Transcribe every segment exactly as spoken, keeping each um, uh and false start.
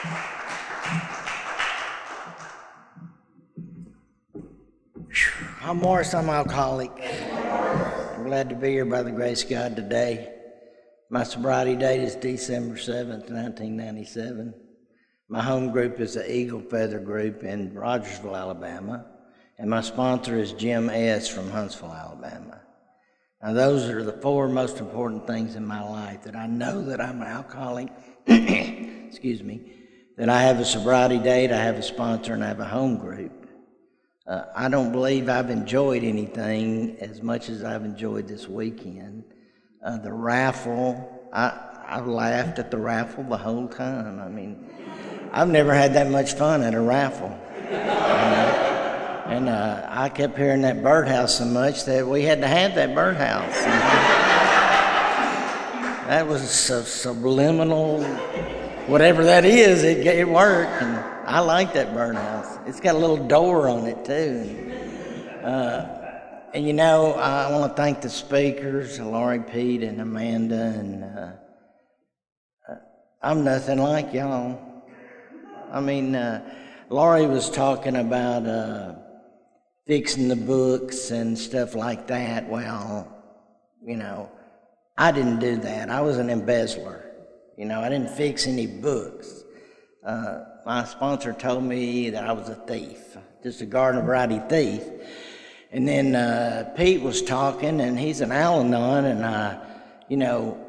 I'm Morris, I'm alcoholic. I'm glad to be here by the grace of God today. My sobriety date is December seventh, nineteen ninety-seven. My home group is the Eagle Feather Group in Rogersville, Alabama, and my sponsor is Jim S. from Huntsville, Alabama. Now those are the four most important things in my life, that I know that I'm an alcoholic, excuse me, that I have a sobriety date, I have a sponsor, and I have a home group. Uh, I don't believe I've enjoyed anything as much as I've enjoyed this weekend. Uh, the raffle, I, I've laughed at the raffle the whole time. I mean, I've never had that much fun at a raffle. You know? And uh, I kept hearing that birdhouse so much that we had to have that birdhouse. You know? That was a subliminal, whatever that is, it, it worked. And I like that birdhouse. It's got a little door on it too. And, uh, and you know, I want to thank the speakers, Laurie, Pete, and Amanda. And uh, uh, I'm nothing like y'all. I mean, uh, Laurie was talking about uh, fixing the books and stuff like that. Well, you know, I didn't do that. I was an embezzler. You know, I didn't fix any books. Uh, my sponsor told me that I was a thief, just a garden variety thief. And then uh, Pete was talking, and he's an Al-Anon, and uh, you know,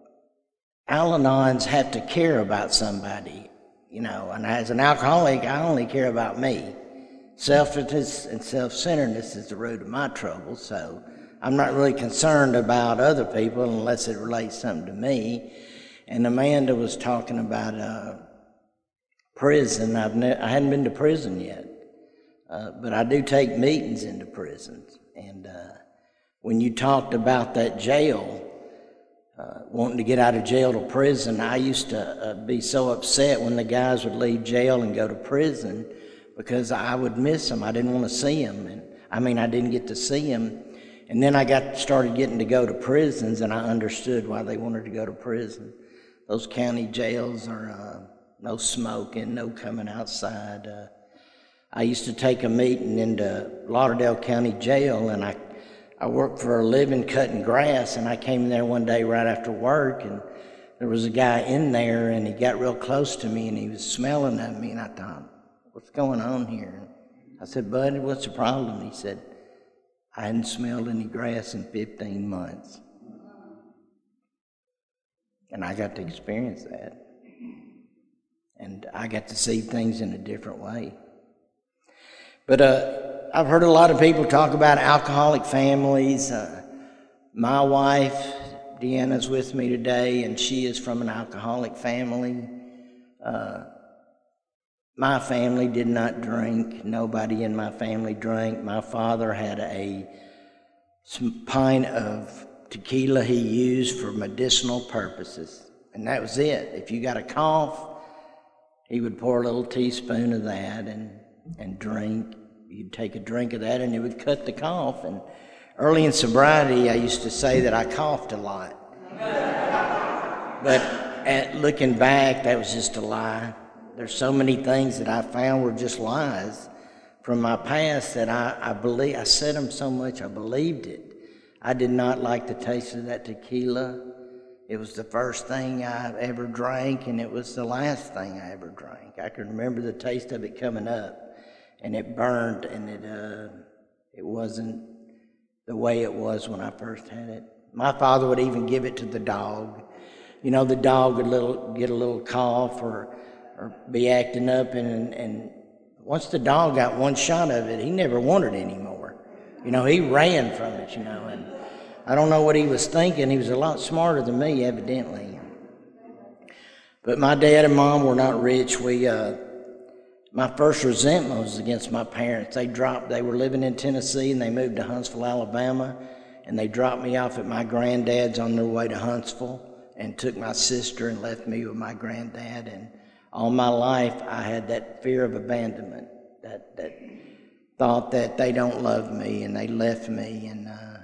Al-Anons have to care about somebody, you know. And as an alcoholic, I only care about me. Selfishness and self-centeredness is the root of my trouble, so I'm not really concerned about other people unless it relates something to me. And Amanda was talking about uh, prison. I've ne- I hadn't been to prison yet, uh, but I do take meetings into prisons. And uh, when you talked about that jail, uh, wanting to get out of jail to prison, I used to uh, be so upset when the guys would leave jail and go to prison because I would miss them. I didn't want to see them. And I mean, I didn't get to see them. And then I got started getting to go to prisons, and I understood why they wanted to go to prison. Those county jails are uh, no smoking, no coming outside. Uh, I used to take a meeting into Lauderdale County Jail, and I, I worked for a living cutting grass, and I came in there one day right after work, and there was a guy in there, and he got real close to me, and he was smelling at me, and I thought, what's going on here? I said, buddy, what's the problem? He said, I hadn't smelled any grass in fifteen months. And I got to experience that. And I got to see things in a different way. But uh, I've heard a lot of people talk about alcoholic families. Uh, my wife, Deanna's with me today, and she is from an alcoholic family. Uh, my family did not drink. Nobody in my family drank. My father had a pint of tequila he used for medicinal purposes, and that was it. If you got a cough, he would pour a little teaspoon of that and, and drink. You'd take a drink of that, and it would cut the cough. And early in sobriety, I used to say that I coughed a lot. But at looking back, that was just a lie. There's so many things that I found were just lies from my past that I, I believe, I said them so much I believed it. I did not like the taste of that tequila. It was the first thing I ever drank, and it was the last thing I ever drank. I can remember the taste of it coming up, and it burned, and it uh, it wasn't the way it was when I first had it. My father would even give it to the dog. You know, the dog would little, get a little cough or, or be acting up, and, and once the dog got one shot of it, he never wanted it anymore. You know, he ran from it, you know, and I don't know what he was thinking. He was a lot smarter than me, evidently. But my dad and mom were not rich. We, uh, my first resentment was against my parents. They dropped, they were living in Tennessee, and they moved to Huntsville, Alabama, and they dropped me off at my granddad's on their way to Huntsville and took my sister and left me with my granddad. And all my life, I had that fear of abandonment, that, that thought that they don't love me, and they left me. And uh,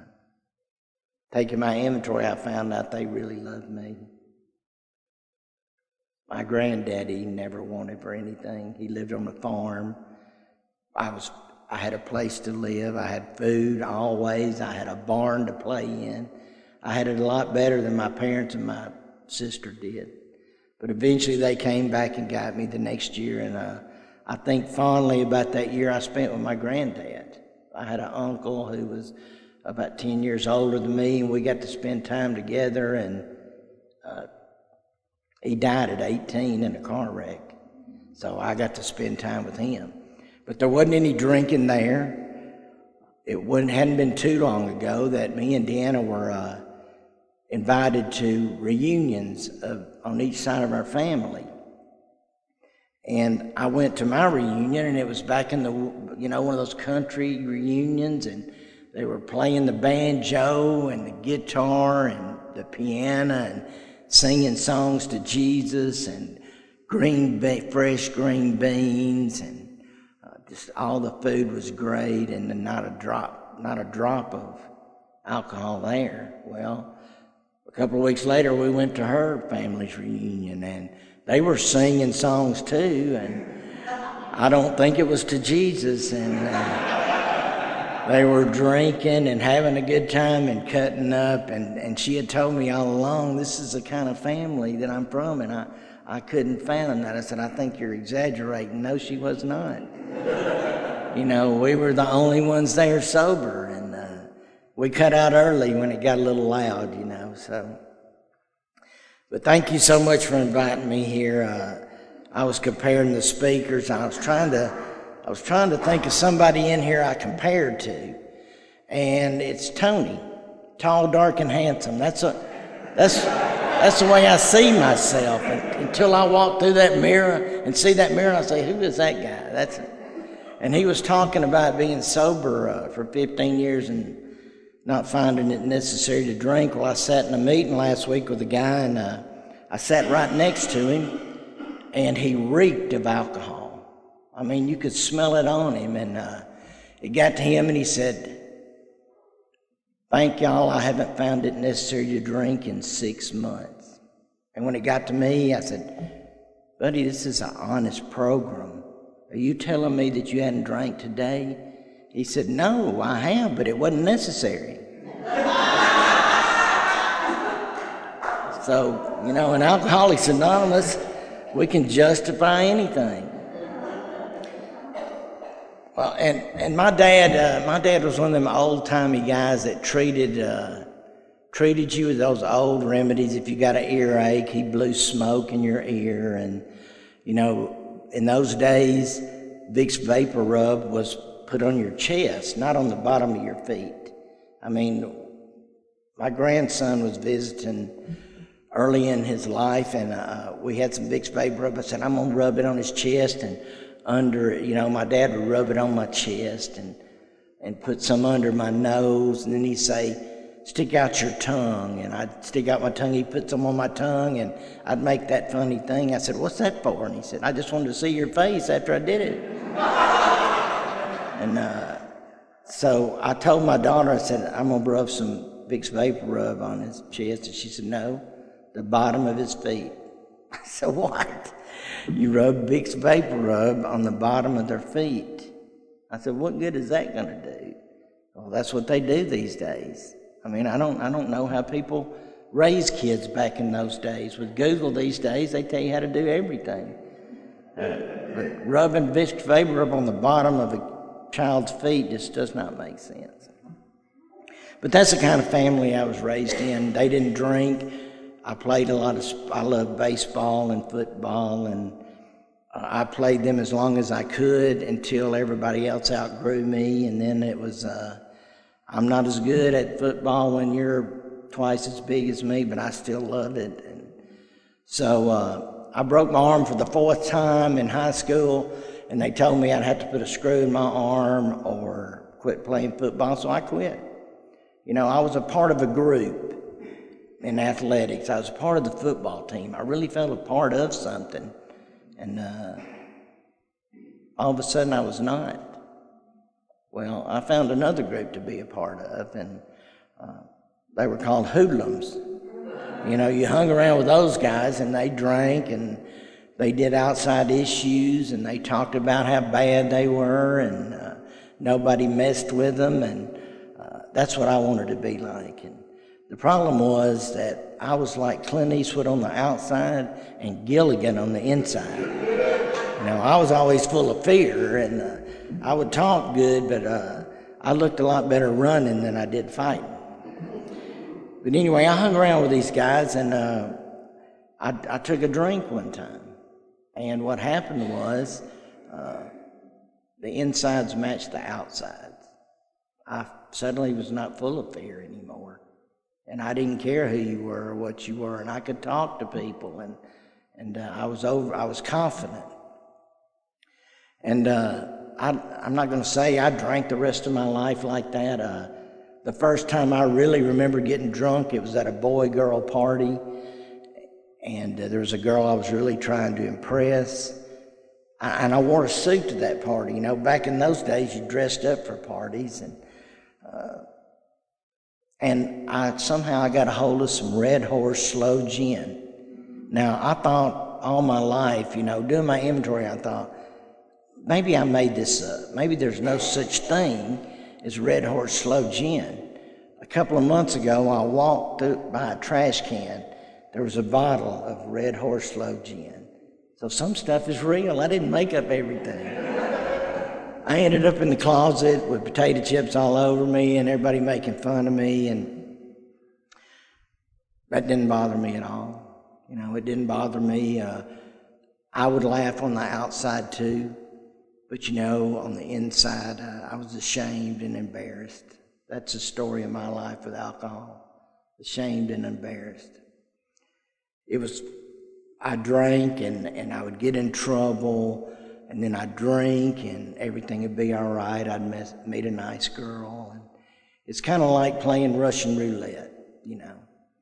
taking my inventory, I found out they really loved me. My granddaddy never wanted for anything. He lived on a farm. I was, I had a place to live. I had food always. I had a barn to play in. I had it a lot better than my parents and my sister did. But eventually they came back and got me the next year, and uh, I think fondly about that year I spent with my granddad. I had an uncle who was about ten years older than me, and we got to spend time together, and uh, he died at eighteen in a car wreck. So I got to spend time with him. But there wasn't any drinking there. It wasn't, hadn't been too long ago that me and Deanna were uh, invited to reunions of, on each side of our family. And I went to my reunion, and it was back in the, you know, one of those country reunions, and they were playing the banjo and the guitar and the piano and singing songs to Jesus and green, be- fresh green beans, and uh, just all the food was great, and not a drop, not a drop of alcohol there. Well, a couple of weeks later, we went to her family's reunion, and they were singing songs too, and I don't think it was to Jesus, and uh, they were drinking and having a good time and cutting up, and, and she had told me all along, this is the kind of family that I'm from, and I, I couldn't fathom that. I said, I think you're exaggerating. No, she was not. You know, we were the only ones there sober, and uh, we cut out early when it got a little loud, you know, so... But thank you so much for inviting me here. Uh, I was comparing the speakers. I was trying to, I was trying to think of somebody in here I compared to, and it's Tony, tall, dark, and handsome. That's a, that's, that's the way I see myself. And, until I walk through that mirror and see that mirror, I say, "Who is that guy?" That's, it. And he was talking about being sober uh, for fifteen years and not finding it necessary to drink. Well, I sat in a meeting last week with a guy, and uh, I sat right next to him, and he reeked of alcohol. I mean, you could smell it on him, and uh, it got to him, and he said, "Thank y'all, I haven't found it necessary to drink in six months. And when it got to me, I said, "Buddy, this is an honest program. Are you telling me that you hadn't drank today?" He said, "No, I have, but it wasn't necessary." So, you know, in Alcoholics Anonymous, we can justify anything. Well, and, and my dad, uh, my dad was one of them old-timey guys that treated uh, treated you with those old remedies. If you got an earache, he blew smoke in your ear, and you know, in those days, Vicks Vapor Rub was put on your chest, not on the bottom of your feet. I mean, my grandson was visiting early in his life, and uh, we had some Vicks Vapor Rub. I said, "I'm gonna rub it on his chest and under, you know, my dad would rub it on my chest and and put some under my nose, and then he'd say, stick out your tongue, and I'd stick out my tongue. He'd put some on my tongue, and I'd make that funny thing. I said, "What's that for?" And he said, "I just wanted to see your face after I did it." And uh, so I told my daughter, I said, "I'm going to rub some Vicks Vapor Rub on his chest." And she said, "No, the bottom of his feet." I said, "What? You rub Vicks Vapor Rub on the bottom of their feet?" I said, "What good is that going to do?" Well, that's what they do these days. I mean, I don't, I don't know how people raised kids back in those days. With Google these days, they tell you how to do everything. Uh, but rubbing Vicks Vapor Rub on the bottom of a child's feet just does not make sense. But that's the kind of family I was raised in. They didn't drink. I played a lot of, I loved baseball and football, and uh, I played them as long as I could until everybody else outgrew me, and then it was, uh, I'm not as good at football when you're twice as big as me, but I still loved it. And so uh, I broke my arm for the fourth time in high school, and they told me I'd have to put a screw in my arm or quit playing football, so I quit. You know, I was a part of a group in athletics. I was a part of the football team. I really felt a part of something, and uh, all of a sudden I was not. Well, I found another group to be a part of, and uh, they were called hoodlums. You know, you hung around with those guys, and they drank, and they did outside issues, and they talked about how bad they were, and uh, nobody messed with them, and uh, that's what I wanted to be like. And the problem was that I was like Clint Eastwood on the outside and Gilligan on the inside. You know, I was always full of fear, and uh, I would talk good, but uh, I looked a lot better running than I did fighting. But anyway, I hung around with these guys, and uh, I, I took a drink one time. And what happened was uh, the insides matched the outsides. I suddenly was not full of fear anymore. And I didn't care who you were or what you were, and I could talk to people, and and uh, I was over. I was confident. And uh, I, I'm not going to say I drank the rest of my life like that. Uh, the first time I really remember getting drunk, it was at a boy-girl party, and uh, there was a girl I was really trying to impress. I, and I wore a suit to that party. You know, back in those days, you dressed up for parties, and uh, and I somehow I got a hold of some Red Horse Slow Gin. Now, I thought all my life, you know, doing my inventory, I thought, maybe I made this up. Maybe there's no such thing as Red Horse Slow Gin. A couple of months ago, I walked through by a trash can. There was a bottle of Red Horse Slow Gin. So some stuff is real. I didn't make up everything. I ended up in the closet with potato chips all over me and everybody making fun of me, and that didn't bother me at all. You know, it didn't bother me. Uh, I would laugh on the outside too, but you know, on the inside, uh, I was ashamed and embarrassed. That's the story of my life with alcohol, ashamed and embarrassed. It was, I drank and, and I would get in trouble, and then I'd drink and everything would be all right. I'd mess, meet a nice girl. And it's kind of like playing Russian roulette, you know.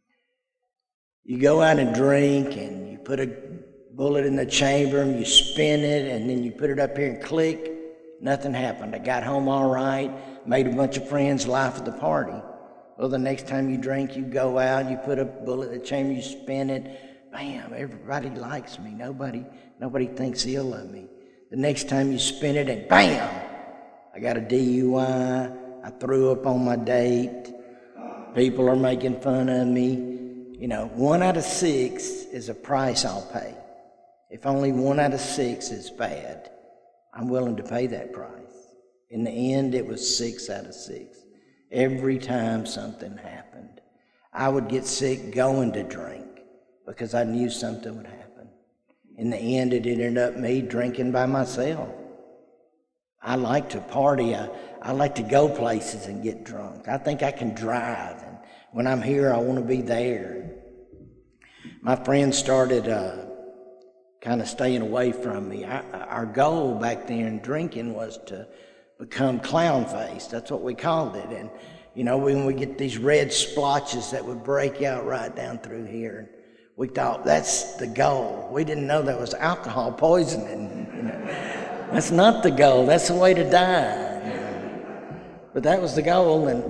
You go out and drink and you put a bullet in the chamber and you spin it, and then you put it up here and click. Nothing happened. I got home all right, made a bunch of friends, life of the party. Well, the next time you drink, you go out, you put a bullet in the chamber, you spin it. Bam, everybody likes me. Nobody, nobody thinks ill of me. The next time you spin it, and bam, I got a D U I. I threw up on my date. People are making fun of me. You know, one out of six is a price I'll pay. If only one out of six is bad, I'm willing to pay that price. In the end, it was six out of six. Every time something happened, I would get sick going to drink because I knew something would happen. In the end, it ended up me drinking by myself. I like to party. I, I like to go places and get drunk. I think I can drive, and when I'm here, I want to be there. My friends started uh, kind of staying away from me. I, our goal back then in drinking was to become clown-faced. That's what we called it. And, you know, when we get these red splotches that would break out right down through here, we thought that's the goal. We didn't know that was alcohol poisoning. You know. That's not the goal. That's the way to die. You know. But that was the goal, and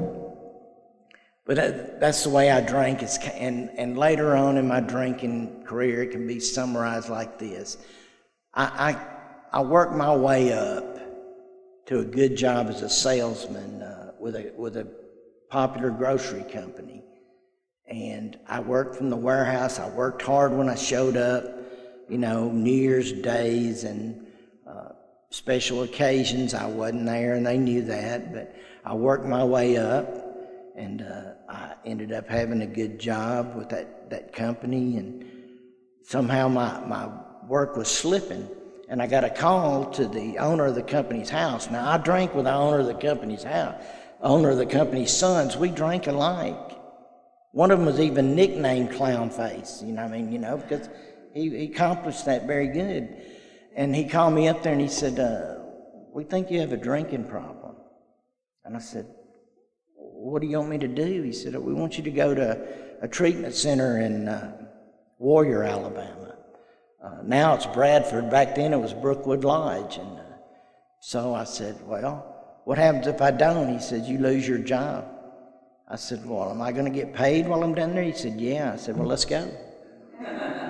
but that, that's the way I drank. It's, and and later on in my drinking career, it can be summarized like this: I I, I worked my way up to a good job as a salesman uh, with a with a popular grocery company. And I worked from the warehouse. I worked hard when I showed up, you know, New Year's days and uh, special occasions. I wasn't there, and they knew that. But I worked my way up, and uh, I ended up having a good job with that, that company. And somehow my, my work was slipping, and I got a call to the owner of the company's house. Now, I drank with the owner of the company's house, owner of the company's sons. We drank alike. One of them was even nicknamed Clown Face, you know what I mean, you know, because he, he accomplished that very good. And he called me up there and he said, uh, we think you have a drinking problem. And I said, what do you want me to do? He said, we want you to go to a treatment center in uh, Warrior, Alabama. Uh, now it's Bradford. Back then it was Brookwood Lodge. And uh, so I said, well, what happens if I don't? He said, you lose your job. I said, well, am I going to get paid while I'm down there? He said, yeah. I said, well, let's go.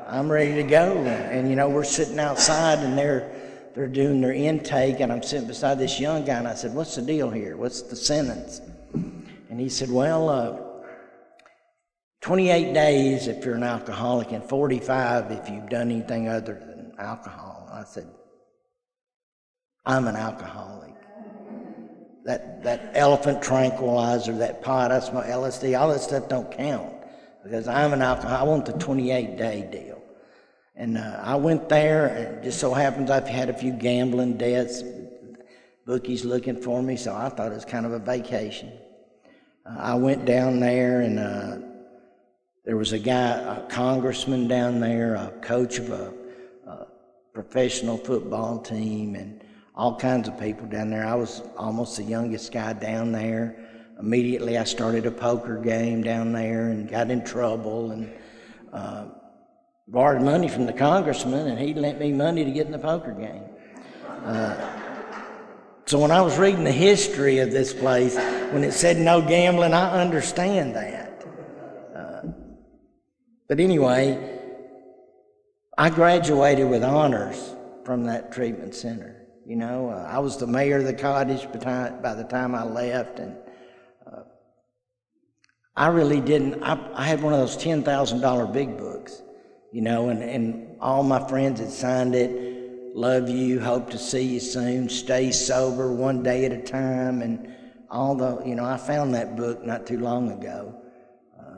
I'm ready to go. And, you know, we're sitting outside, and they're they're doing their intake, and I'm sitting beside this young guy, and I said, what's the deal here? What's the sentence? And he said, well, uh, twenty-eight days if you're an alcoholic, and forty-five if you've done anything other than alcohol. I said, I'm an alcoholic. That that elephant tranquilizer, that pot, I smoke L S D, all that stuff don't count because I'm an alcoholic. I want the twenty-eight day deal. And uh, I went there, and it just so happens I've had a few gambling debts, bookies looking for me, so I thought it was kind of a vacation. Uh, I went down there, and uh, there was a guy, a congressman down there, a coach of a, a professional football team, and all kinds of people down there. I was almost the youngest guy down there. Immediately I started a poker game down there and got in trouble and uh, borrowed money from the congressman, and he lent me money to get in the poker game. Uh, so when I was reading the history of this place, when it said no gambling, I understand that. Uh, but anyway, I graduated with honors from that treatment center. You know, uh, I was the mayor of the cottage by the time I left, and uh, I really didn't, I, I had one of those ten thousand dollars big books, you know, and, and all my friends had signed it, love you, hope to see you soon, stay sober, one day at a time, and all the, you know, I found that book not too long ago. Uh,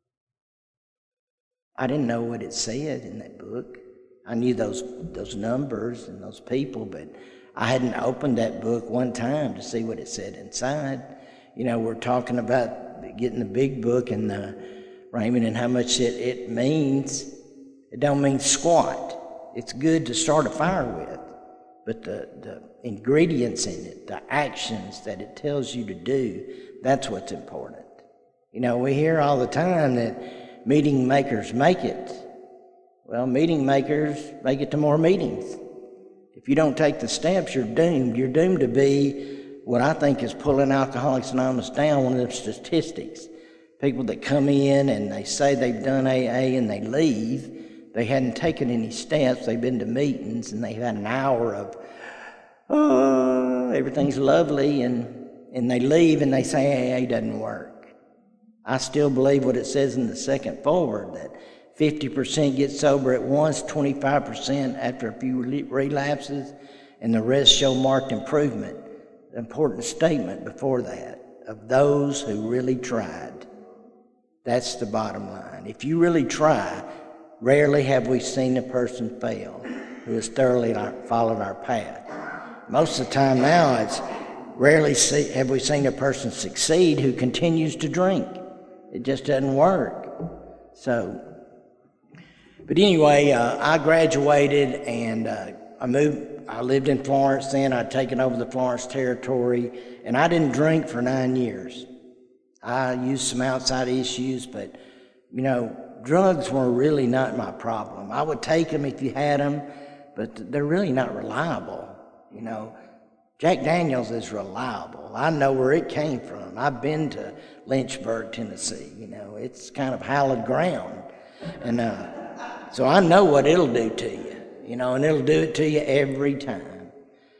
I didn't know what it said in that book. I knew those those numbers and those people, but I hadn't opened that book one time to see what it said inside. You know, we're talking about getting the big book and the Raymond and how much it, it means. It don't mean squat. It's good to start a fire with, but the, the ingredients in it, the actions that it tells you to do, that's what's important. You know, we hear all the time that meeting makers make it. Well, meeting makers make it to more meetings. If you don't take the steps, you're doomed. You're doomed to be what I think is pulling Alcoholics Anonymous down, one of the statistics. People that come in and they say they've done A A and they leave, they hadn't taken any steps, they've been to meetings and they've had an hour of, oh, everything's lovely, and, and they leave and they say A A doesn't work. I still believe what it says in the second forward, that fifty percent get sober at once, twenty-five percent after a few relapses, and the rest show marked improvement. An important statement before that, of those who really tried. That's the bottom line. If you really try, rarely have we seen a person fail who has thoroughly followed our path. Most of the time now, it's rarely see, have we seen a person succeed who continues to drink. It just doesn't work. So, but anyway, uh, I graduated and uh, I moved. I lived in Florence then. I'd taken over the Florence territory, and I didn't drink for nine years. I used some outside issues, but, you know, drugs were really not my problem. I would take them if you had them, but they're really not reliable. You know, Jack Daniels is reliable. I know where it came from. I've been to Lynchburg, Tennessee. You know, it's kind of hallowed ground. And uh, so I know what it'll do to you, you know, and it'll do it to you every time.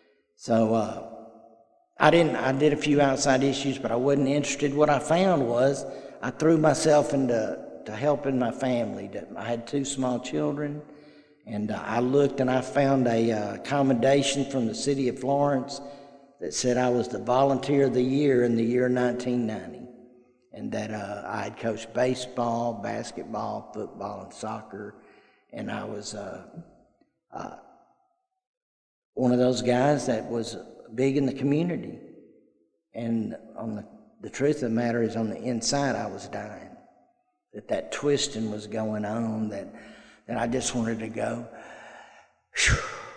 So uh, I didn't, I did a few outside issues, but I wasn't interested. What I found was I threw myself into to helping my family. I had two small children, and uh, I looked and I found a uh, commendation from the city of Florence that said I was the volunteer of the year in the year nineteen ninety, and that uh, I had coached baseball, basketball, football, and soccer, and I was uh, uh, one of those guys that was big in the community. And on the, the truth of the matter is, on the inside, I was dying. That that twisting was going on, that, that I just wanted to go. Whew.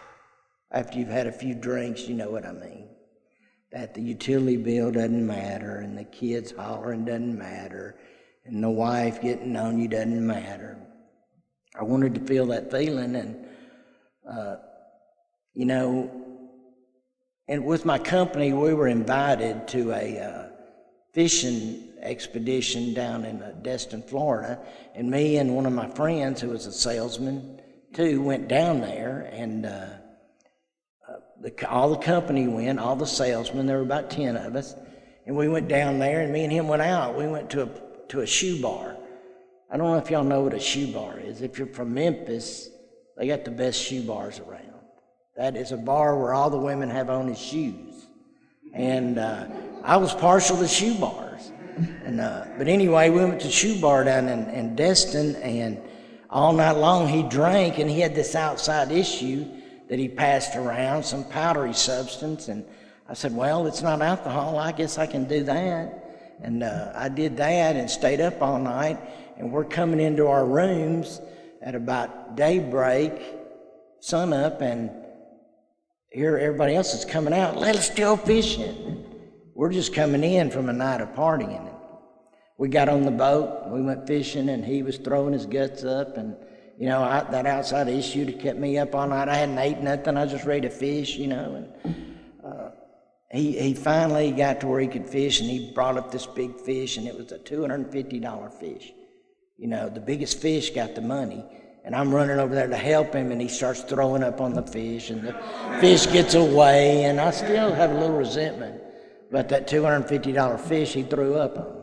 After you've had a few drinks, you know what I mean. That the utility bill doesn't matter, and the kids hollering doesn't matter, and the wife getting on you doesn't matter. I wanted to feel that feeling, and, uh, you know, and with my company, we were invited to a uh, fishing expedition down in uh, Destin, Florida, and me and one of my friends who was a salesman too went down there, and uh, uh, the, all the company went, all the salesmen, there were about ten of us, and we went down there, and me and him went out. We went to a to a shoe bar. I don't know if y'all know what a shoe bar is. If you're from Memphis, they got the best shoe bars around. That is a bar where all the women have on is shoes. And uh, I was partial to shoe bars. And uh, But anyway, we went to shoe bar down in, in Destin, and all night long he drank, and he had this outside issue that he passed around, some powdery substance. And I said, well, it's not alcohol. I guess I can do that. And uh, I did that and stayed up all night. And we're coming into our rooms at about daybreak, sun up, and here everybody else is coming out. Let us go fishing. We're just coming in from a night of partying. We got on the boat, we went fishing, and he was throwing his guts up. And, you know, I, that outside issue that kept me up all night. I hadn't ate nothing. I was just ready to fish, you know. And uh, he, he finally got to where he could fish, and he brought up this big fish, and it was a two hundred fifty dollars fish. You know, the biggest fish got the money. And I'm running over there to help him, and he starts throwing up on the fish, and the fish gets away, and I still have a little resentment about that two hundred fifty dollars fish he threw up on.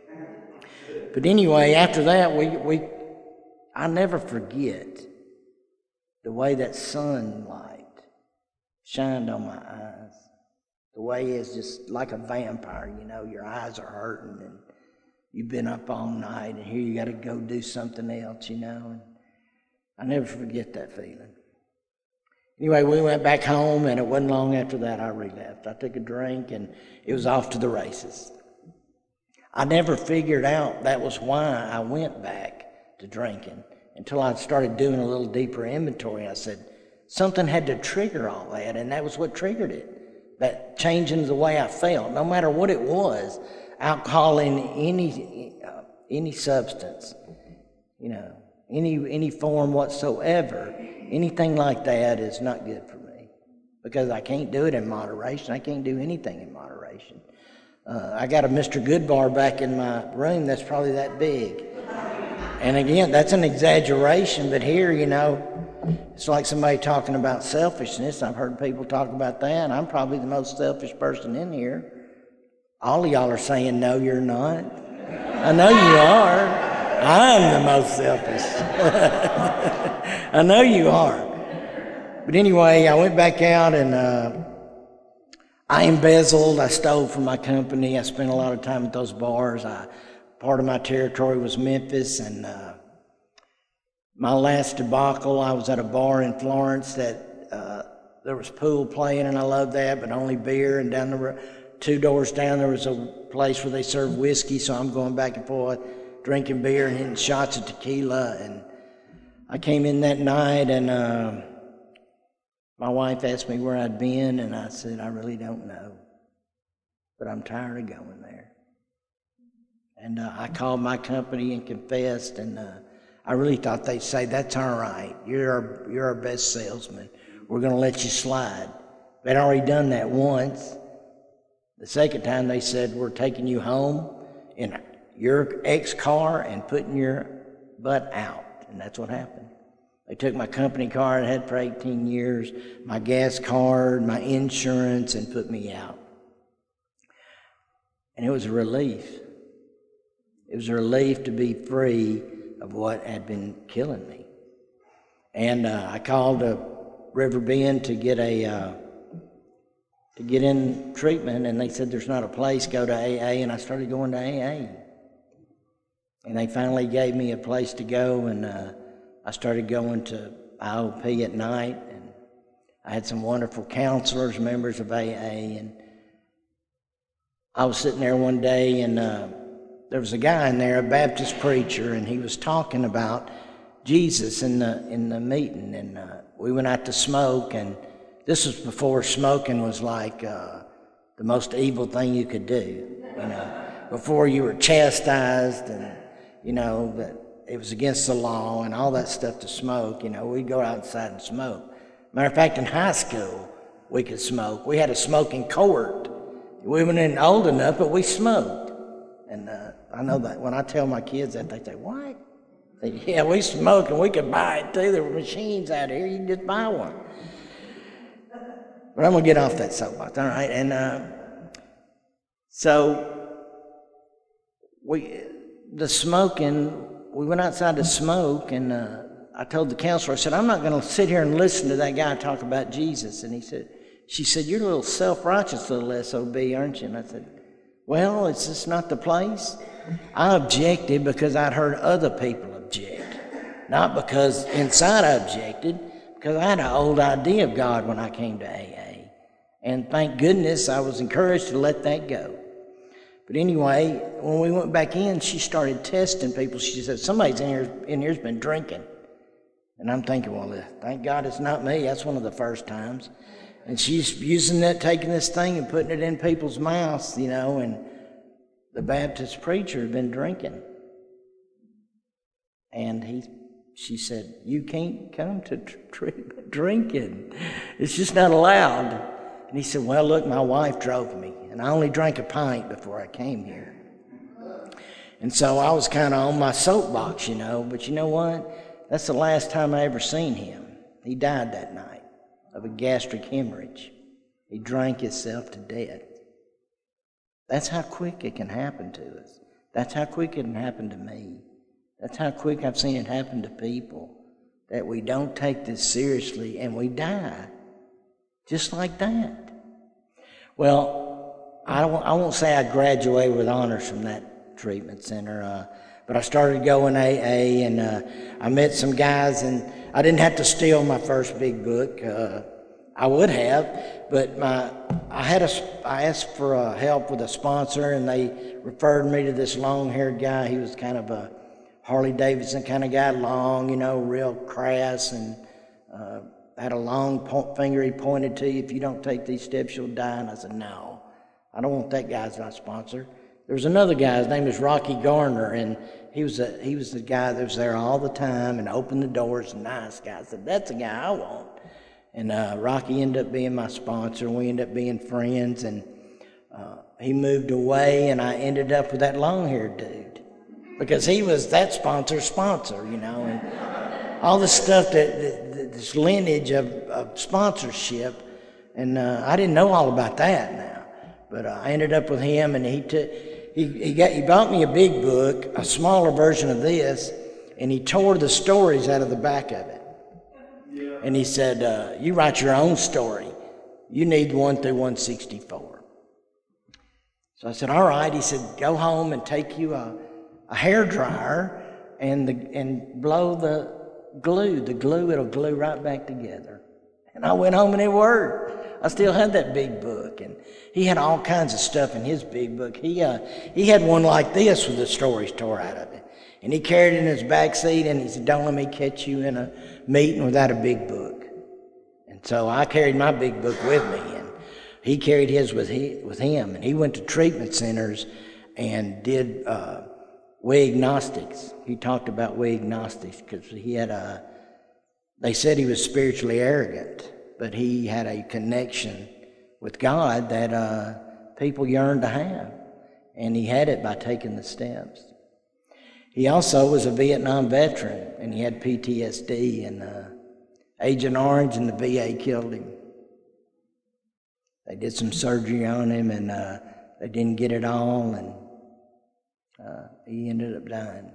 But anyway, after that, we, we I never forget the way that sunlight shined on my eyes. The way it's just like a vampire, you know, your eyes are hurting, and you've been up all night, and here you got to go do something else, you know. And I never forget that feeling. Anyway, we went back home, and it wasn't long after that I relapsed. I took a drink, and it was off to the races. I never figured out that was why I went back to drinking until I started doing a little deeper inventory. I said, something had to trigger all that, and that was what triggered it. That changing the way I felt, no matter what it was, alcohol in any uh, any substance, you know, any any form whatsoever, anything like that is not good for me, because I can't do it in moderation. I can't do anything in moderation. Uh, I got a Mister Goodbar back in my room that's probably that big. And again, that's an exaggeration, but here, you know, it's like somebody talking about selfishness. I've heard people talk about that. I'm probably the most selfish person in here. All of y'all are saying, no, you're not. I know you are. I'm the most selfish. I know you are. But anyway, I went back out, and uh, I embezzled. I stole from my company. I spent a lot of time at those bars. I, part of my territory was Memphis, and uh, my last debacle, I was at a bar in Florence that uh, there was pool playing, and I loved that, but only beer. And down the road, two doors down, there was a place where they served whiskey, so I'm going back and forth, drinking beer and hitting shots of tequila. And I came in that night, and uh, my wife asked me where I'd been, and I said, I really don't know, but I'm tired of going there. And uh, I called my company and confessed, and uh, I really thought they'd say, that's all right, you're our, you're our best salesman, we're going to let you slide. They'd already done that once. The second time they said, we're taking you home in your ex-car and putting your butt out. And that's what happened. They took my company car I had for eighteen years, my gas card, my insurance, and put me out. And it was a relief. It was a relief to be free of what had been killing me. And uh, I called uh, River Bend to get a uh, to get in treatment, and they said there's not a place, go to A A, and I started going to A A. And they finally gave me a place to go, and uh, I started going to I O P at night, and I had some wonderful counselors, members of A A, and I was sitting there one day, and uh, there was a guy in there, a Baptist preacher, and he was talking about Jesus in the in the meeting, and uh, we went out to smoke, and this was before smoking was like uh, the most evil thing you could do, you know, before you were chastised, and you know that it was against the law and all that stuff to smoke. You know, we'd go outside and smoke. Matter of fact, in high school, we could smoke. We had a smoking court. We weren't old enough, but we smoked. And uh, I know that when I tell my kids that, they say, what? They say, yeah, we smoke and we could buy it too. There were machines out here. You can just buy one. But I'm going to get off that soapbox, all right? And uh, so we, the smoking, we went outside to smoke, and uh, I told the counselor, I said, I'm not going to sit here and listen to that guy talk about Jesus. And he said, she said, you're a little self-righteous little S O B, aren't you? And I said, well, is this not the place? I objected because I'd heard other people object, not because inside I objected, because I had an old idea of God when I came to A A. And thank goodness I was encouraged to let that go. But anyway, when we went back in, she started testing people. She said, somebody's in here in here's been drinking. And I'm thinking, well, thank God it's not me. That's one of the first times. And she's using that, taking this thing and putting it in people's mouths, you know, and the Baptist preacher had been drinking. And he, she said, you can't come to treatment drinking. It's just not allowed. And he said, well, look, my wife drove me, and I only drank a pint before I came here. And so I was kind of on my soapbox, you know, but you know what? That's the last time I ever seen him. He died that night of a gastric hemorrhage. He drank himself to death. That's how quick it can happen to us. That's how quick it can happen to me. That's how quick I've seen it happen to people, that we don't take this seriously and we die just like that. Well, I won't, I won't say I graduated with honors from that treatment center, uh, but I started going A A, and uh, I met some guys, and I didn't have to steal my first big book. Uh, I would have, but my I had a I asked for uh, help with a sponsor, and they referred me to this long-haired guy. He was kind of a Harley Davidson kind of guy, long, you know, real crass, and uh, had a long point, finger he pointed to you. If you don't take these steps, you'll die. And I said, no, I don't want that guy as my sponsor. There was another guy, his name was Rocky Garner, and he was a, he was the guy that was there all the time and opened the doors, nice guy. I said, that's the guy I want. And uh, Rocky ended up being my sponsor, and we ended up being friends, and uh, he moved away, and I ended up with that long-haired dude because he was that sponsor's sponsor, you know, and all this stuff, that, that this lineage of, of sponsorship, and uh, I didn't know all about that now, but uh, I ended up with him, and he took. He he, got, he bought me a big book, a smaller version of this, and he tore the stories out of the back of it. Yeah. And he said, uh, you write your own story. You need one through one sixty-four. So I said, all right. He said, go home and take you a, a hair dryer and, the, and blow the glue. The glue, it'll glue right back together. And I went home and it worked. I still had that big book, and he had all kinds of stuff in his big book. He uh, he had one like this with the stories tore out of it, and he carried it in his back seat, and he said, don't let me catch you in a meeting without a big book. And so I carried my big book with me, and he carried his with he, with him, and he went to treatment centers and did uh, way agnostics. He talked about way agnostics because he had a, they said he was spiritually arrogant, but he had a connection with God that uh, people yearned to have, and he had it by taking the steps. He also was a Vietnam veteran, and he had P T S D, and uh, Agent Orange and the V A killed him. They did some surgery on him, and uh, they didn't get it all, and uh, he ended up dying.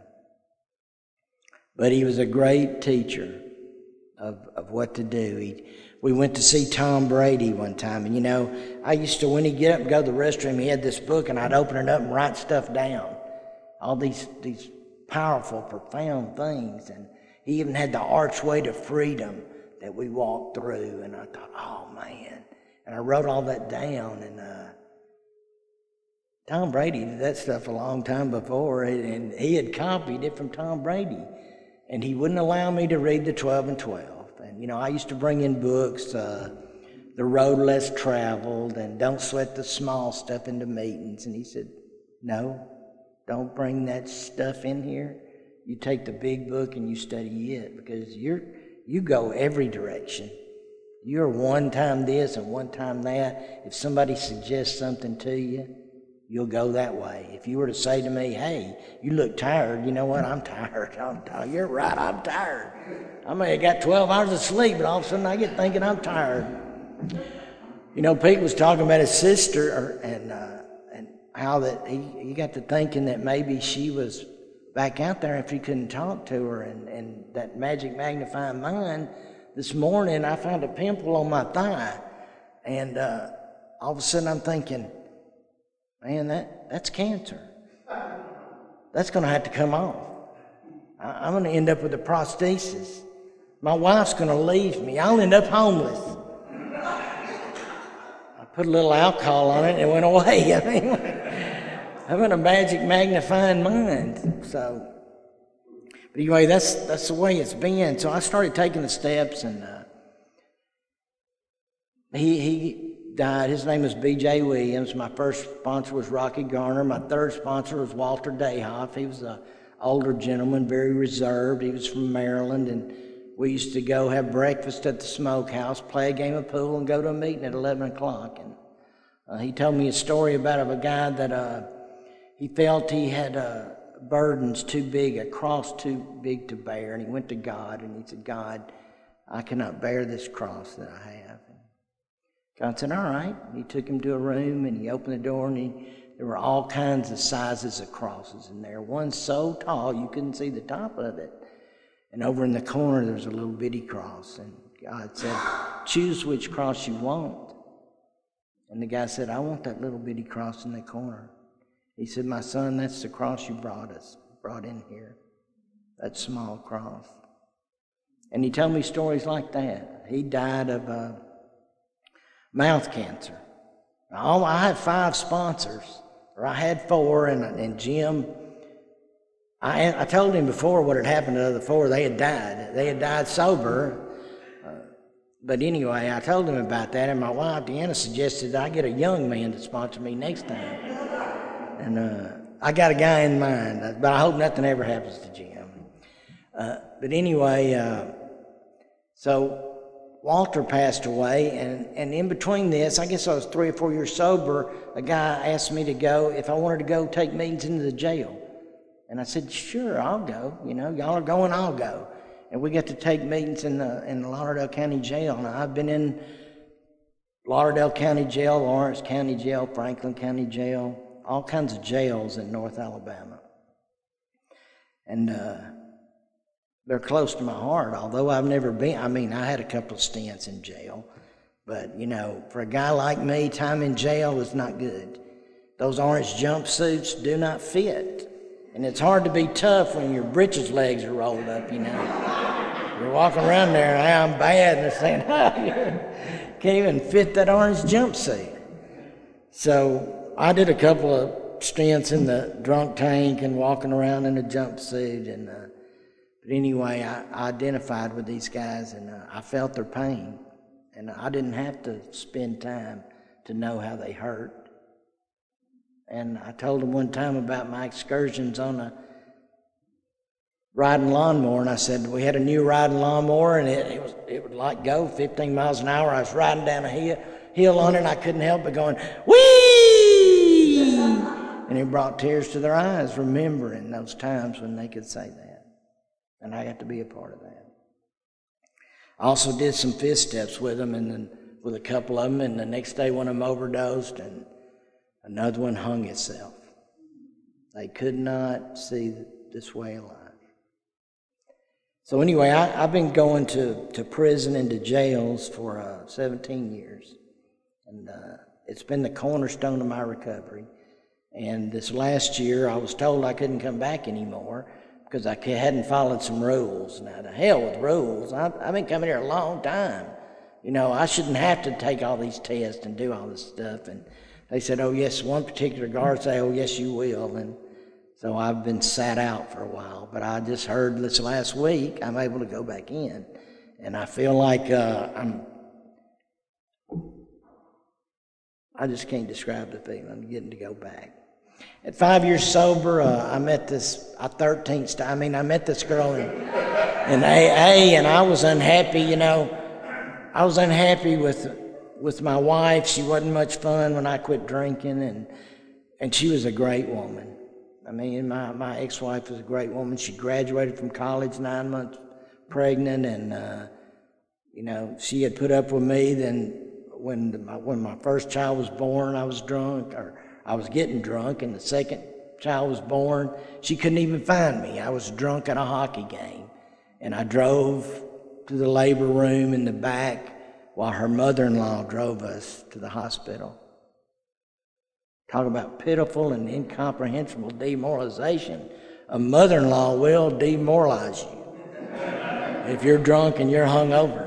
But he was a great teacher of, of what to do. He, we went to see Tom Brady one time, and you know, I used to, when he'd get up and go to the restroom, he had this book, and I'd open it up and write stuff down. All these these powerful, profound things, and he even had the archway to freedom that we walked through, and I thought, oh man, and I wrote all that down, and uh, Tom Brady did that stuff a long time before, and he had copied it from Tom Brady, and he wouldn't allow me to read the twelve and twelve. And, you know, I used to bring in books, uh, The Road Less Traveled, and Don't Sweat the Small Stuff into meetings. And he said, no, don't bring that stuff in here. You take the big book and you study it, because you're you go every direction. You're one time this and one time that. If somebody suggests something to you, you'll go that way. If you were to say to me, hey, you look tired, you know what, I'm tired. I'm tired. You're right, I'm tired. I may have got twelve hours of sleep, but all of a sudden I get thinking I'm tired. You know, Pete was talking about his sister and uh, and how that he, he got to thinking that maybe she was back out there if he couldn't talk to her, and, and that magic magnifying mind. This morning I found a pimple on my thigh, and uh, all of a sudden I'm thinking, man, that, that's cancer. That's going to have to come off. I, I'm going to end up with a prosthesis. My wife's going to leave me. I'll end up homeless. I put a little alcohol on it and it went away. I mean, I'm in a magic magnifying mind. So, but anyway, that's that's the way it's been. So I started taking the steps, and uh, he he died. His name was B J Williams. My first sponsor was Rocky Garner. My third sponsor was Walter Dayhoff. He was an older gentleman, very reserved. He was from Maryland, and we used to go have breakfast at the smokehouse, play a game of pool, and go to a meeting at eleven o'clock. And uh, he told me a story about of a guy that uh, he felt he had uh, burdens too big, a cross too big to bear, and he went to God, and he said, God, I cannot bear this cross that I have. And God said, all right. He took him to a room, and he opened the door, and he, there were all kinds of sizes of crosses in there. One so tall you couldn't see the top of it. And over in the corner, there was a little bitty cross. And God said, choose which cross you want. And the guy said, I want that little bitty cross in the corner. He said, my son, that's the cross you brought us, brought in here. That small cross. And he told me stories like that. He died of uh, mouth cancer. Now, I had five sponsors, or I had four, and, and Jim... I, I told him before what had happened to the other four. They had died. They had died sober. Uh, but anyway, I told him about that, and my wife, Deanna, suggested I get a young man to sponsor me next time. And uh, I got a guy in mind, but I hope nothing ever happens to Jim. Uh, but anyway, uh, so Walter passed away, and, and in between this, I guess I was three or four years sober, a guy asked me to go, if I wanted to go take meetings into the jail. And I said, sure, I'll go. You know, y'all are going, I'll go. And we got to take meetings in the in the Lauderdale County Jail. Now, I've been in Lauderdale County Jail, Lawrence County Jail, Franklin County Jail, all kinds of jails in North Alabama. And uh, they're close to my heart, although I've never been. I mean, I had a couple of stints in jail. But, you know, for a guy like me, time in jail is not good. Those orange jumpsuits do not fit. And it's hard to be tough when your britches legs are rolled up, you know. You're walking around there, and hey, I'm bad, and they're saying, oh, you can't even fit that orange jumpsuit. So I did a couple of stints in the drunk tank and walking around in a jumpsuit. And uh, but anyway, I, I identified with these guys, and uh, I felt their pain. And I didn't have to spend time to know how they hurt. And I told him one time about my excursions on a riding lawnmower, and I said, we had a new riding lawnmower, and it, it was it would like go fifteen miles an hour. I was riding down a hill, hill on it, and I couldn't help but going, whee! And it brought tears to their eyes, remembering those times when they could say that. And I got to be a part of that. I also did some fist steps with them, and then with a couple of them, and the next day one of them overdosed, and another one hung itself. They could not see this way of life. So anyway, I, I've been going to, to prison and to jails for uh, seventeen years. And uh, it's been the cornerstone of my recovery. And this last year, I was told I couldn't come back anymore because I hadn't followed some rules. Now, to hell with rules. I've, I've been coming here a long time. You know, I shouldn't have to take all these tests and do all this stuff. And they said, oh, yes, one particular guard said, oh, yes, you will. And so I've been sat out for a while. But I just heard this last week I'm able to go back in. And I feel like uh, I'm, I just can't describe the feeling. I'm getting to go back. At five years sober, uh, I met this, I thirteenth, I mean, I met this girl in, in A A, and I was unhappy, you know. I was unhappy with with my wife. She wasn't much fun when I quit drinking, and and she was a great woman. I mean, my, my ex-wife was a great woman. She graduated from college nine months pregnant, and, uh, you know, she had put up with me. Then when, the, my, when my first child was born, I was drunk, or I was getting drunk, and the second child was born, she couldn't even find me. I was drunk at a hockey game, and I drove to the labor room in the back while her mother-in-law drove us to the hospital. Talk about pitiful and incomprehensible demoralization. A mother-in-law will demoralize you if you're drunk and you're hungover.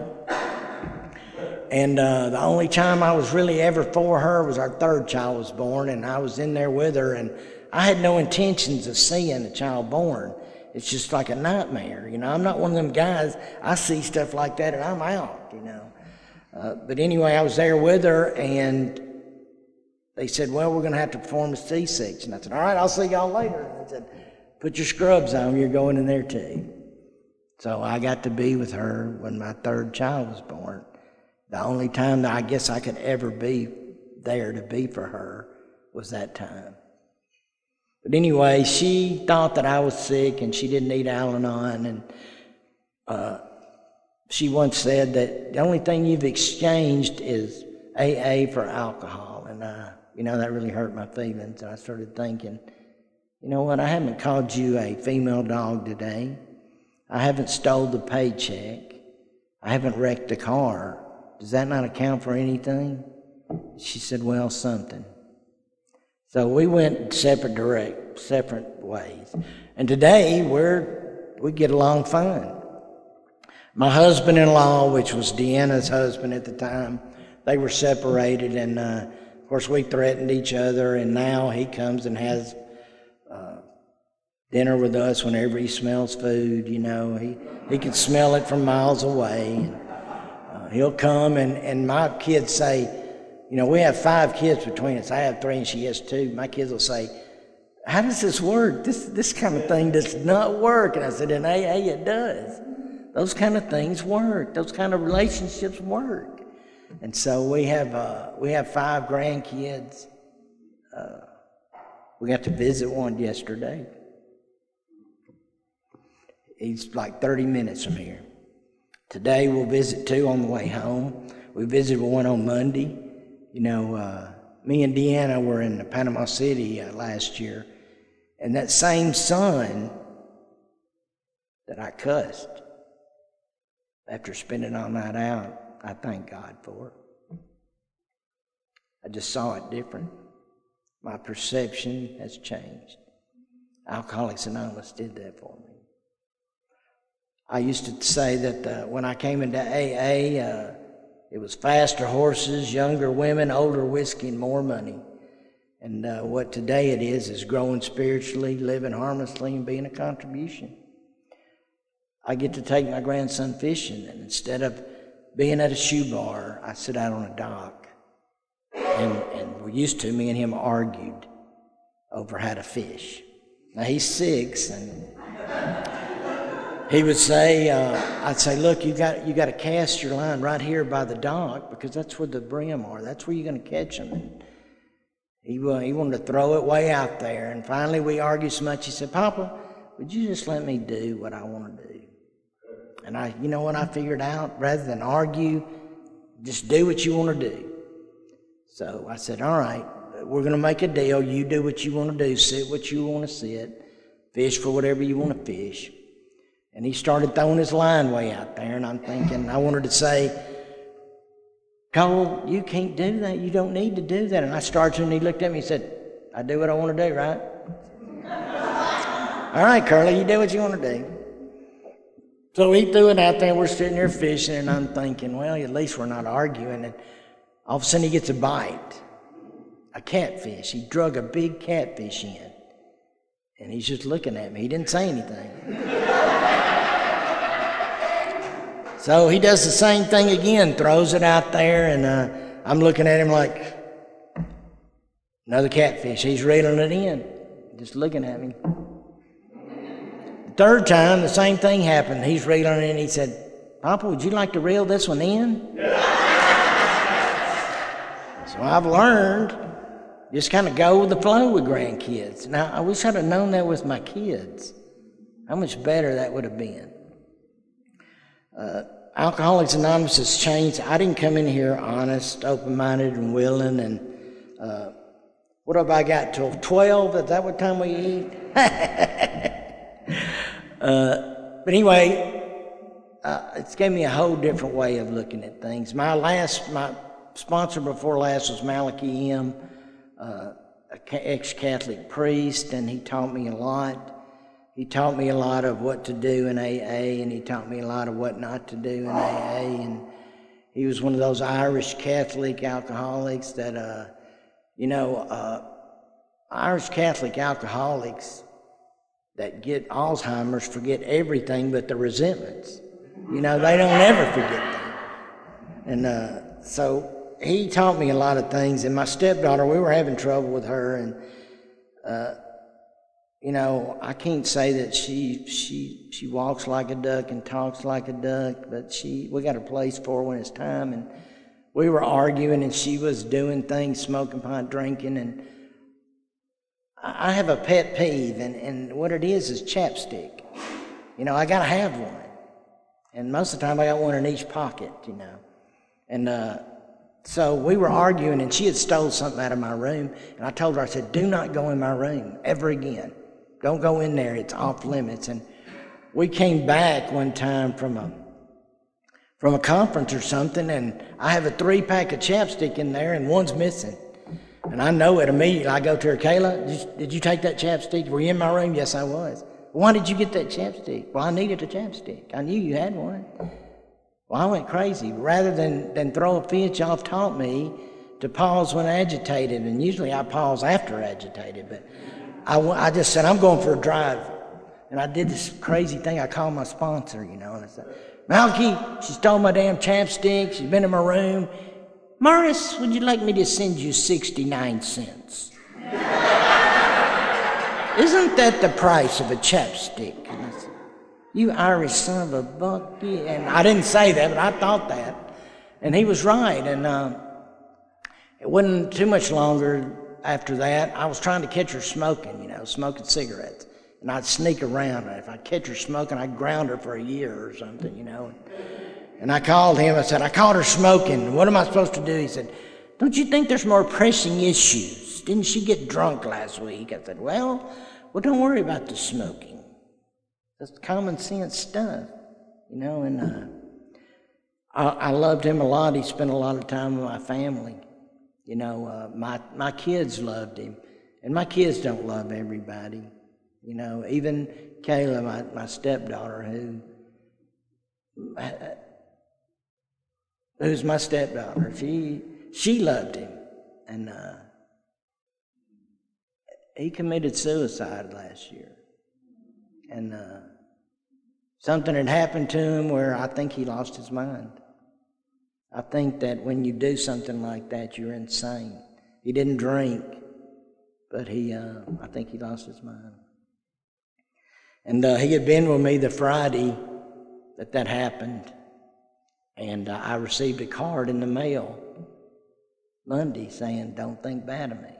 And uh, the only time I was really ever for her was our third child was born, and I was in there with her, and I had no intentions of seeing a child born. It's just like a nightmare, you know. I'm not one of them guys, I see stuff like that and I'm out, you know. Uh, but anyway, I was there with her, and they said, well, we're going to have to perform a C-section. I said, all right, I'll see y'all later. And they said, put your scrubs on, you're going in there too. So I got to be with her when my third child was born. The only time that I guess I could ever be there to be for her was that time. But anyway, she thought that I was sick and she didn't need Al-Anon. And uh, she once said that the only thing you've exchanged is A A for alcohol. And, uh, you know, that really hurt my feelings. And I started thinking, you know what, I haven't called you a female dog today. I haven't stole the paycheck. I haven't wrecked the car. Does that not account for anything? She said, well, something. So we went separate direct, separate ways. And today, we're, we get along fine. My husband-in-law, which was Deanna's husband at the time, they were separated, and uh, of course we threatened each other, and now he comes and has uh, dinner with us whenever he smells food, you know. He, he can smell it from miles away. And, uh, he'll come, and, and my kids say, you know, we have five kids between us. I have three and she has two. My kids will say, how does this work? This this kind of thing does not work. And I said, in A A it does. Those kind of things work. Those kind of relationships work. And so we have uh, we have five grandkids. Uh, we got to visit one yesterday. He's like thirty minutes from here. Today we'll visit two on the way home. We visited one on Monday. You know, uh, me and Deanna were in Panama City uh, last year, and that same son that I cussed after spending all night out, I thank God for it. I just saw it different. My perception has changed. Alcoholics Anonymous did that for me. I used to say that uh, when I came into A A, uh, it was faster horses, younger women, older whiskey, and more money. And uh, what today it is, is growing spiritually, living harmlessly, and being a contribution. I get to take my grandson fishing, and instead of being at a shoe bar, I sit out on a dock. And, and we used to, me and him argued over how to fish. Now, he's six, and he would say, uh, I'd say, look, you got you got to cast your line right here by the dock because that's where the brim are. That's where you're going to catch them. And he, uh, he wanted to throw it way out there. And finally we argued so much, he said, Papa, would you just let me do what I want to do? And I, you know what I figured out? Rather than argue, just do what you want to do. So I said, all right, we're going to make a deal. You do what you want to do, sit what you want to sit, fish for whatever you want to fish. And he started throwing his line way out there, and I'm thinking, I wanted to say, Cole, you can't do that. You don't need to do that. And I started to, and he looked at me and said, I do what I want to do, right? All right, Curly, you do what you want to do. So he threw it out there, and we're sitting there fishing, and I'm thinking, well, at least we're not arguing. And all of a sudden he gets a bite, a catfish. He drug a big catfish in, and he's just looking at me. He didn't say anything. So he does the same thing again, throws it out there, and uh, I'm looking at him like, another catfish. He's reeling it in, just looking at me. The third time, the same thing happened. He's reeling it in. He said, Papa, would you like to reel this one in? So I've learned just kind of go with the flow with grandkids. Now, I wish I'd have known that with my kids. How much better that would have been. Uh, Alcoholics Anonymous has changed. I didn't come in here honest, open-minded, and willing. And uh, what have I got till twelve? Is that what time we eat? uh, but anyway, uh, it's gave me a whole different way of looking at things. My last, my sponsor before last was Malachi M., uh, an ex-Catholic priest, and he taught me a lot. He taught me a lot of what to do in A A, and he taught me a lot of what not to do in A A. And he was one of those Irish Catholic alcoholics that, uh, you know, uh, Irish Catholic alcoholics that get Alzheimer's forget everything but the resentments. You know, they don't ever forget that. And uh, so he taught me a lot of things. And my stepdaughter, we were having trouble with her, and uh, you know, I can't say that she she she walks like a duck and talks like a duck, but she we got a place for her when it's time. And we were arguing, and she was doing things, smoking pot, drinking, and I have a pet peeve, and, and what it is is chapstick. You know, I gotta have one, and most of the time I got one in each pocket. You know, and uh, so we were arguing, and she had stole something out of my room, and I told her, I said, "Do not go in my room ever again. Don't go in there, it's off limits." And we came back one time from a from a conference or something, and I have a three-pack of chapstick in there, and one's missing. And I know it immediately. I go to her, "Kayla, did you, did you take that chapstick? Were you in my room?" "Yes, I was." "Why did you get that chapstick?" "Well, I needed a chapstick. I knew you had one." Well, I went crazy. Rather than, than throw a fit, y'all have taught me to pause when agitated, and usually I pause after agitated, but I, I just said, "I'm going for a drive." And I did this crazy thing. I called my sponsor, you know, and I said, "Malky, she stole my damn chapstick. She's been in my room. Morris, would you like me to send you sixty-nine cents? Isn't that the price of a chapstick?" And I said, "You Irish son of a buck." And I didn't say that, but I thought that. And he was right. And uh, it wasn't too much longer after that. I was trying to catch her smoking, you know, smoking cigarettes. And I'd sneak around. If I'd catch her smoking, I'd ground her for a year or something, you know. And I called him. I said, "I caught her smoking. What am I supposed to do?" He said, "Don't you think there's more pressing issues? Didn't she get drunk last week?" I said, well, well, don't worry about the smoking. That's common sense stuff, you know. And uh, I, I loved him a lot. He spent a lot of time with my family. You know, uh, my, my kids loved him. And my kids don't love everybody. You know, even Kayla, my, my stepdaughter, who who's my stepdaughter, she she loved him. And uh, he committed suicide last year. And uh, something had happened to him where I think he lost his mind. I think that when you do something like that, you're insane. He didn't drink, but he, uh, I think he lost his mind. And uh, he had been with me the Friday that that happened, and uh, I received a card in the mail Monday saying, "Don't think bad of me."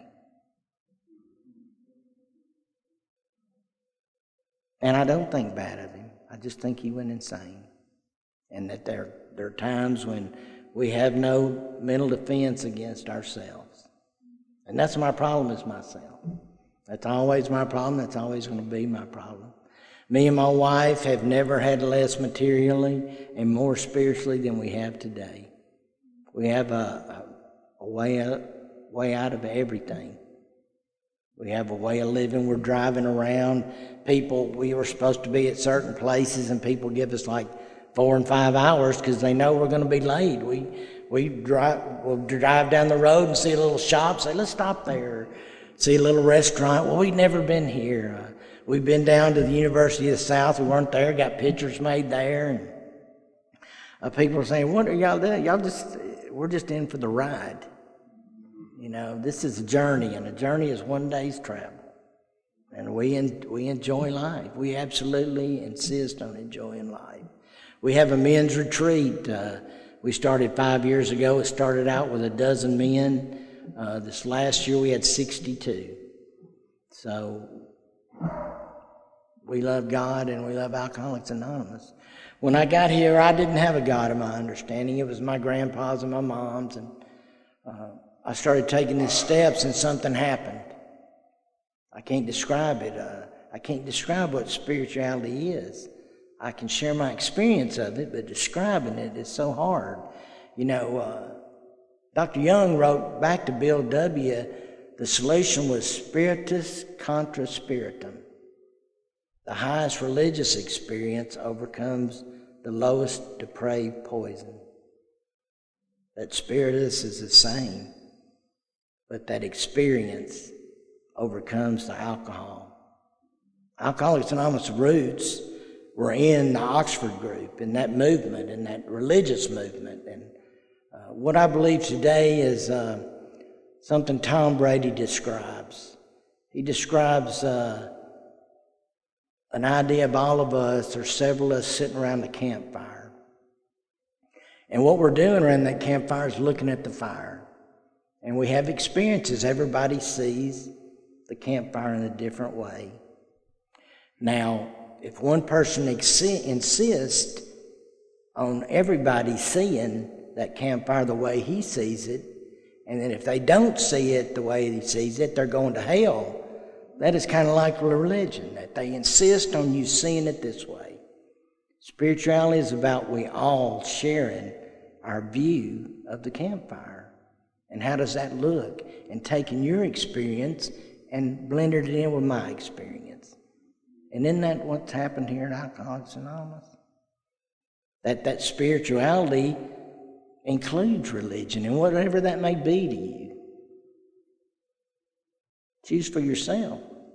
And I don't think bad of him. I just think he went insane. And that there, there are times when we have no mental defense against ourselves. And that's my problem, is myself. That's always my problem. That's always going to be my problem. Me and my wife have never had less materially and more spiritually than we have today. We have a, a, a way, out, way out of everything. We have a way of living. We're driving around. People, we were supposed to be at certain places, and people give us like four and five hours because they know we're going to be late. We we drive we'll drive down the road and see a little shop, say, "Let's stop there." See a little restaurant. Well, we've never been here. Uh, we've been down to the University of the South. We weren't there. Got pictures made there, and uh, people are saying, "What are y'all doing? Y'all just we're just in for the ride." You know, this is a journey, and a journey is one day's travel. And we en- we enjoy life. We absolutely insist on enjoying life. We have a men's retreat. Uh, we started five years ago. It started out with a dozen men. Uh, this last year we had sixty-two. So we love God and we love Alcoholics Anonymous. When I got here, I didn't have a God of my understanding. It was my grandpa's and my mom's. And uh, I started taking these steps and something happened. I can't describe it. Uh, I can't describe what spirituality is. I can share my experience of it, but describing it is so hard. You know, uh, Doctor Young wrote back to Bill W., the solution was spiritus contra spiritum. The highest religious experience overcomes the lowest depraved poison. That spiritus is the same, but that experience overcomes the alcohol. Alcoholics Anonymous roots were in the Oxford group, in that movement, in that religious movement. And uh, what I believe today is uh, something Tom Brady describes. He describes uh, an idea of all of us, or several of us sitting around the campfire. And what we're doing around that campfire is looking at the fire. And we have experiences. Everybody sees the campfire in a different way. Now, if one person ex- insists on everybody seeing that campfire the way he sees it, and then if they don't see it the way he sees it, they're going to hell. That is kind of like religion, that they insist on you seeing it this way. Spirituality is about we all sharing our view of the campfire. And how does that look? And taking your experience and blending it in with my experience. And isn't that what's happened here at Alcoholics Anonymous? That that spirituality includes religion, and whatever that may be to you. Choose for yourself.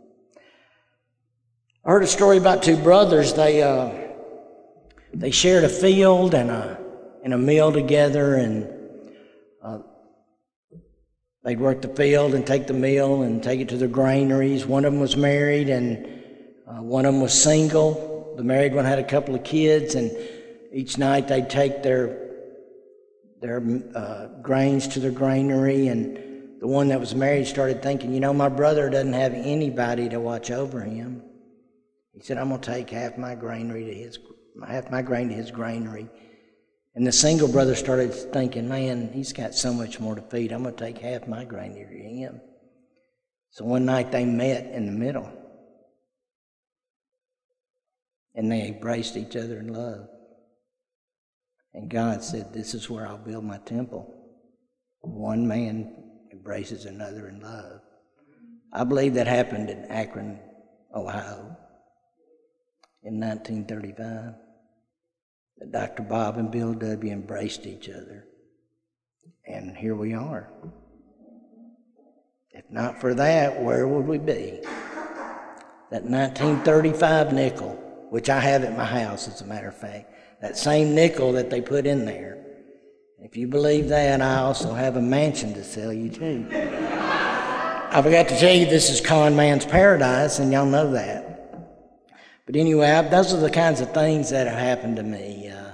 I heard a story about two brothers. They uh, they shared a field and a and a meal together, and uh, they'd work the field and take the meal and take it to the granaries. One of them was married, and uh, one of them was single. The married one had a couple of kids, and each night they'd take their their uh, grains to the granary, and the one that was married started thinking, you know, my brother doesn't have anybody to watch over him. He said, I'm going to take half my granary to his, half my grain to his granary. And the single brother started thinking, man, he's got so much more to feed. I'm going to take half my granary to him. So one night they met in the middle, and they embraced each other in love. And God said, this is where I'll build my temple. One man embraces another in love. I believe that happened in Akron, Ohio, in nineteen thirty-five. That Doctor Bob and Bill W. embraced each other. And here we are. If not for that, where would we be? That nineteen thirty-five nickel, which I have at my house, as a matter of fact, that same nickel that they put in there. If you believe that, I also have a mansion to sell you too. I forgot to tell you, this is con man's paradise, and y'all know that. But anyway, I, those are the kinds of things that have happened to me. Uh,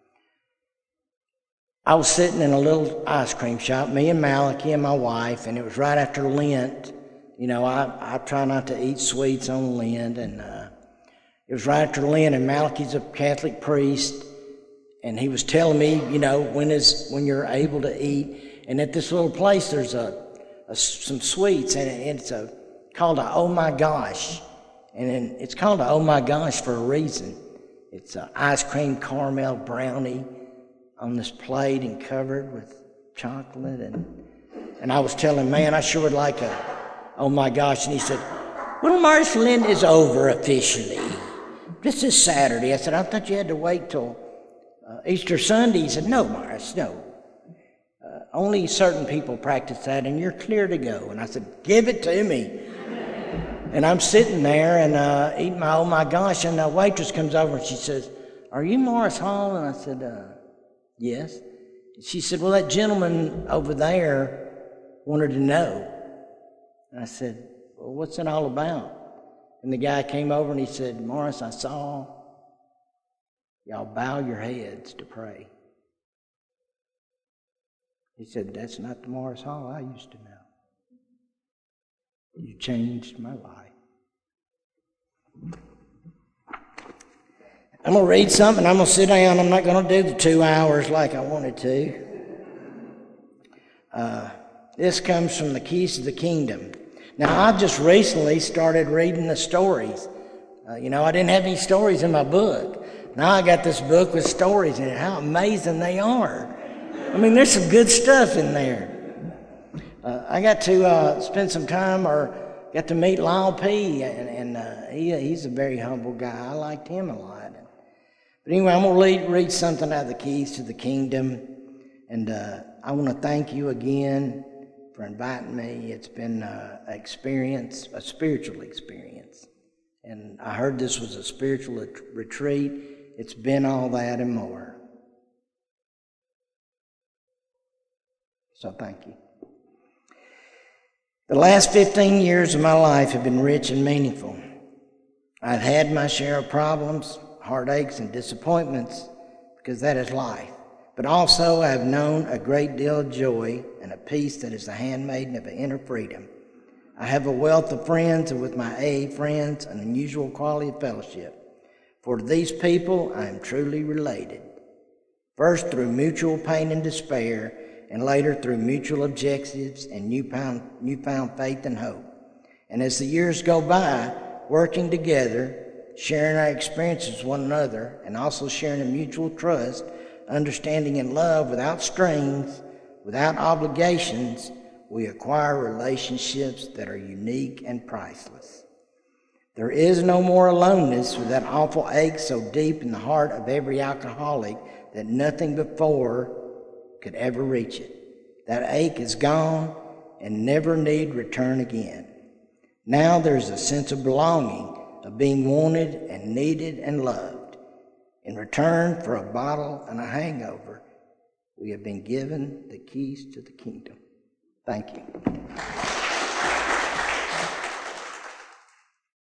I was sitting in a little ice cream shop, me and Malachi and my wife, and it was right after Lent. You know, I, I try not to eat sweets on Lent, and uh, it was right after Lent, and Malachi's a Catholic priest, and he was telling me, you know, when is when you're able to eat. And at this little place, there's a, a some sweets, and it's a called a Oh My Gosh. And then it's called a Oh My Gosh for a reason. It's an ice cream caramel brownie on this plate and covered with chocolate. And and I was telling him, man, I sure would like a Oh My Gosh. And he said, well, Morris, Lent is over officially. This is Saturday. I said, I thought you had to wait till uh, Easter Sunday. He said, no, Morris, no. Uh, only certain people practice that, and you're clear to go. And I said, give it to me. And I'm sitting there and uh, eating my Oh My Gosh, and the waitress comes over and she says, are you Morris Hall? And I said, uh, yes. She said, well, that gentleman over there wanted to know. And I said, well, what's it all about? And the guy came over and he said, Morris, I saw y'all bow your heads to pray. He said, that's not the Morris Hall I used to know. You changed my life. I'm going to read something. I'm going to sit down. I'm not going to do the two hours like I wanted to. Uh, this comes from the Keys to the Kingdom. Now, I've just recently started reading the stories. Uh, you know, I didn't have any stories in my book. Now I got this book with stories in it. How amazing they are. I mean, there's some good stuff in there. Uh, I got to uh, spend some time or got to meet Lyle P. And, and uh, he, he's a very humble guy. I liked him a lot. But anyway, I'm going to read, read something out of the Keys to the Kingdom. And uh, I want to thank you again for inviting me. It's been uh, an experience, a spiritual experience. And I heard this was a spiritual retreat. It's been all that and more. So thank you. The last fifteen years of my life have been rich and meaningful. I've had my share of problems, heartaches, and disappointments, because that is life. But also I have known a great deal of joy and a peace that is the handmaiden of inner freedom. I have a wealth of friends, and with my A A friends, an unusual quality of fellowship. For to these people I am truly related, first through mutual pain and despair, and later through mutual objectives and newfound, newfound faith and hope. And as the years go by, working together, sharing our experiences with one another, and also sharing a mutual trust, understanding and love without strings, without obligations, we acquire relationships that are unique and priceless. There is no more aloneness with that awful ache so deep in the heart of every alcoholic that nothing before could ever reach it. That ache is gone and never need return again. Now there's a sense of belonging, of being wanted and needed and loved. In return for a bottle and a hangover, we have been given the keys to the kingdom. Thank you.